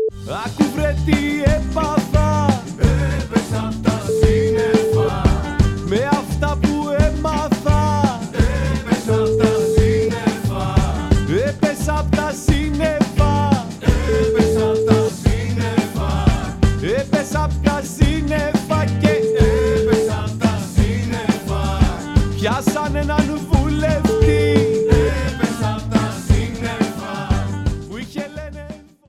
Άκου βρε τι έπαθα, έπεσα απ' τα σύννεφα. με αυτά που έμαθα, Έπεσα απ' τα σύννεφα. έπεσα απ' τα σύννεφα, Έπεσα απ' τα σύννεφα. έπεσα απ' τα σύννεφα και Έπεσα απ' τα σύννεφα. πιάσαν έναν